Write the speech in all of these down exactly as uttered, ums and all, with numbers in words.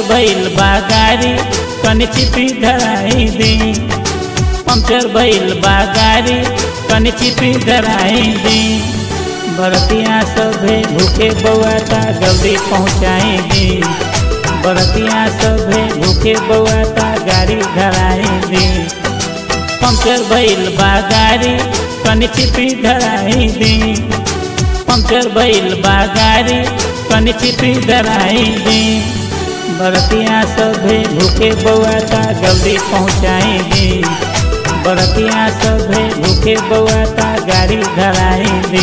भइल बा गाड़ी तनी चिपी धराई दी। पंचर भइल बा गाड़ी तनी चिपी धराई दी। बरतिया सभे भूखे बउआता जल्दी पहुँचाई दी। बरतिया सभे भूखे बउआता गाड़ी धराई दी। पंचर भइल बा गाड़ी तनी चिपी धराई दी। पंचर भइल बा गाड़ी तनी चिपी धराई दी। बरतिया सभे भूखे बउआता जल्दी पहुँचाई दी। बरतिया सभे भूखे बउआता गाड़ी धराई दी।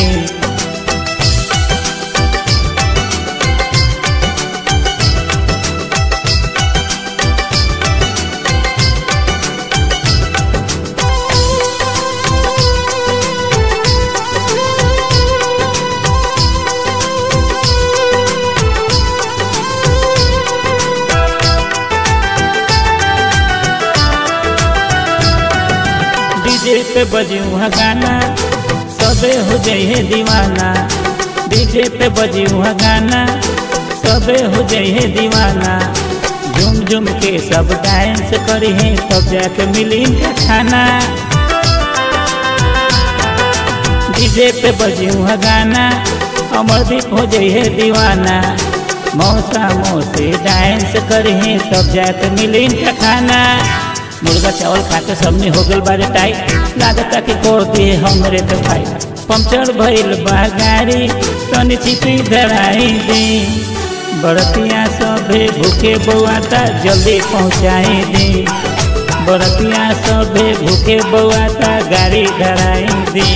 डीजे पे बजी वहाँ गाना सबे हो जाइए दीवाना। डीजे पे बजी वहाँ गाना सबे हो जाइए दीवाना। झूम झूम के सब डांस करी है तब जाके मिली इनका खाना। डीजे पे बजी वहाँ गाना अमरदीप हो जाइए दीवाना। मौसा मौसी डांस करी है तब जाके मिली इनका खाना। मुर्गा चावल खाते सबने हो गल बारे टाइट लागता कि को दिए हमरे तो भाई। पंचर भइल बा गाड़ी तनी चिपी धराई दी। बरतिया सभे भूखे बउआता जल्दी पहुँचाई दी। बरतिया सभे भूखे बउआता गाड़ी धराई दी।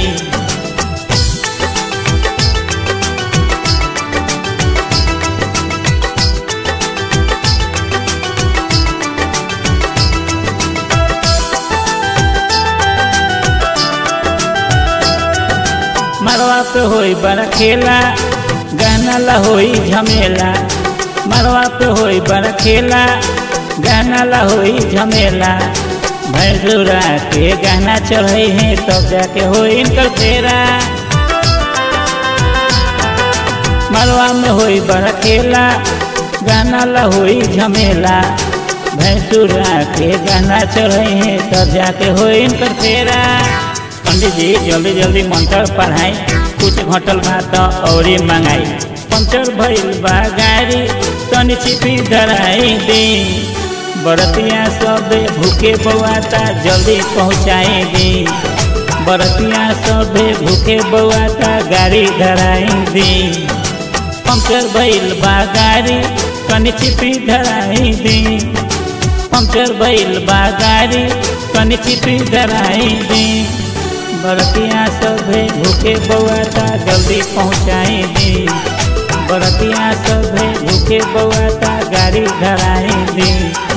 मरवा पे होई बड़ा खेला गाना ला होई झमेला। मरवा पे होई बड़ा खेला गाना ला होई झमेला। भैंसुरा के गाना चढ़े हैं तब जाके होई इनकर फेरा। मरवा में होई बड़ा खेला गाना ला होई झमेला। भैंसुरा के गाना चढ़े हैं तब जाके होई इनकर फेरा। पंडित जी जल्दी जल्दी मंत्र पढ़ाई कुछ घटल बात और मंगाई। पंचर भइल बा गाड़ी तनी चिपी धराई दी। बरतिया सबे भूखे बउआता जल्दी पहुँचाई दी। बरतिया सबे भूखे बउआता गाड़ी धराई दी। पंचर भइल बा गाड़ी तनी चिपी धराई दी। पंचर भइल बा गाड़ी तनी चिपी धराई दी। बरतिया सभे भूखे बउआता जल्दी पहुँचाई दी। बरतिया सभे भूखे बउआता गाड़ी धराई दी।